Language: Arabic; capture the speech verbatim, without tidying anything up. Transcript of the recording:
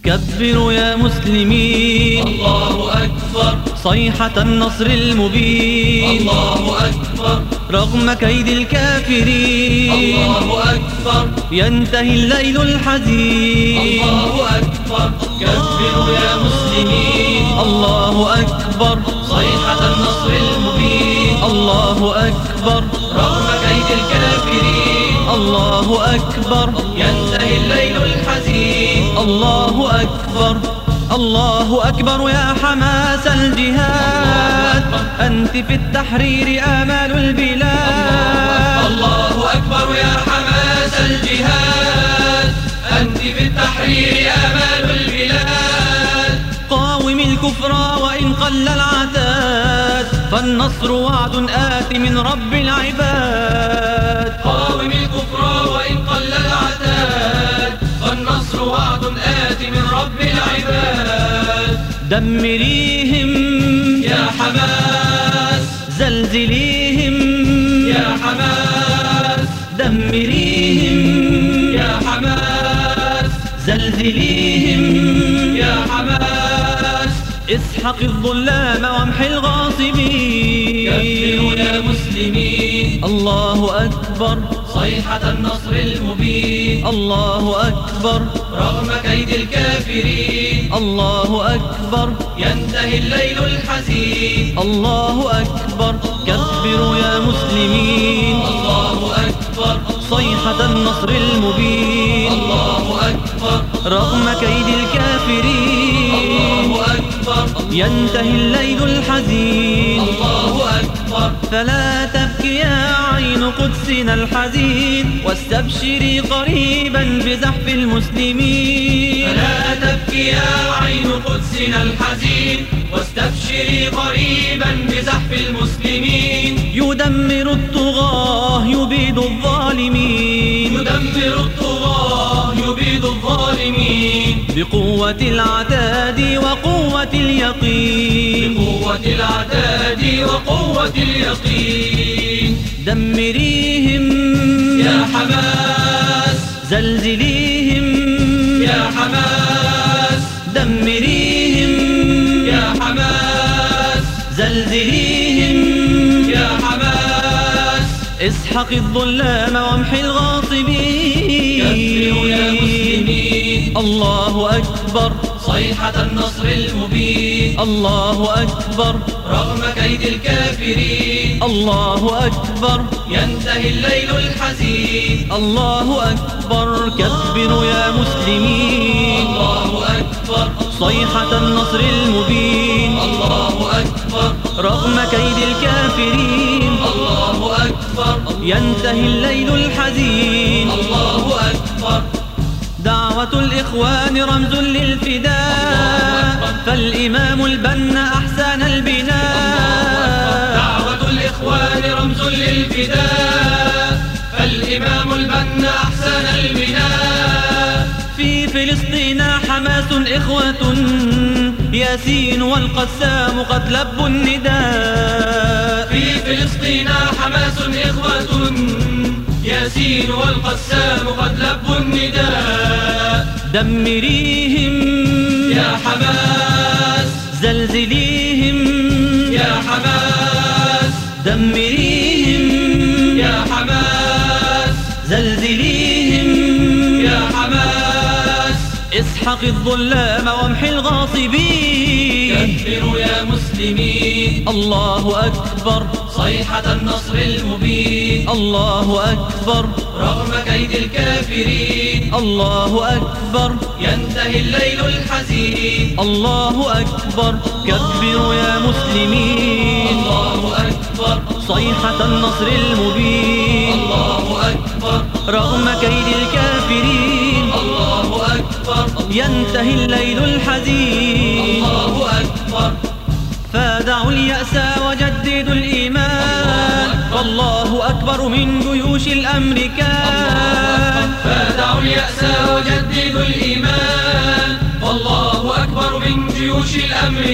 كبروا يا مسلمين، الله أكبر، صيحة النصر المبين، الله أكبر، رغم كيد الكافرين، الله أكبر، ينتهي الليل الحزين، الله أكبر، كبروا يا مسلمين، الله أكبر، صيحة النصر المبين، الله أكبر، رغم كيد الكافرين، الله أكبر، ينتهي الليل الحزين، الله أكبر، الله أكبر يا حماس الجهاد، أنت في التحرير آمال البلاد. الله أكبر يا حماس الجهاد، أنت في التحرير آمال البلاد. قاوم الكفر وإن قل العتاد، فالنصر وعد آت من رب العباد. قاوم الكفر وإن قل العتاد، فالنصر وعد آت من رب العباد. دمريهم يا حماس، زلزليهم يا حماس، دمريهم يا حماس، زلزليهم يا حماس. اسحق الظلام وامحي الغاصبين. كبروا يا مسلمين، الله أكبر، صيحة النصر المبين، الله أكبر، رغم كيد الكافرين، الله أكبر، ينتهي الليل الحزين، الله أكبر. كبروا يا مسلمين، الله أكبر، صيحة النصر المبين، الله أكبر، رغم كيد الكافرين، الله أكبر، ينتهي الليل الحزين، الله أكبر. فلا تبكي يا عين قدسنا الحزين، واستبشري قريبا بزحف المسلمين. فلا تبكي يا عين قدسنا الحزين، واستبشري قريبا بزحف المسلمين. يدمر الطغاة يبيد الظالمين، يدمر الطغاة يبيد الظالمين، بقوة العتاد وقوة اليقين، بقوة العتاد وقوة اليقين. دمريهم يا حماس، زلزليهم يا حماس، دمريهم يا حماس، زلزليهم يا حماس. اسحق الظلام وامحي الغاصبين. كبروا يا مسلمين، الله أكبر، صيحة النصر المبين، الله أكبر، رغم كيد الكافرين، الله أكبر، ينتهي الليل الحزين، الله أكبر. كبروا يا مسلمين، الله أكبر، صيحة النصر المبين، الله أكبر، رغم كيد الكافرين، الله أكبر، ينتهي الليل الحزين، الله أكبر. دعوة الإخوان رمز للفداء، فالإمام البنا أحسن البناء. دعوة الإخوان رمز للفداء، فالإمام البنا أحسن البناء. في فلسطين حماس إخوة، ياسين والقسام قد لبوا النداء. في فلسطين حماس إخوة، ياسين والقسام قد لبوا النداء. دمريهم يا حماس، زلزليهم يا حماس، دمريهم يا حماس، زلزليهم يا حماس. اسحق الظلام وامحي الغاصبين. كبروا يا مسلمين، الله أكبر، صيحة النصر المبين، الله أكبر، رغم كيد الكافرين، الله أكبر، ينتهي الليل الحزين، الله أكبر. كبروا يا مسلمين، الله أكبر، صيحة النصر المبين، الله أكبر، رغم كيد الكافرين، الله أكبر، ينتهي الليل الحزين، الله أكبر. فادعوا اليأس وجددوا الإيمان، والله أكبر من جيوش الأمريكان. فادعوا اليأس وجددوا الإيمان، والله أكبر من جيوش الأمريكان.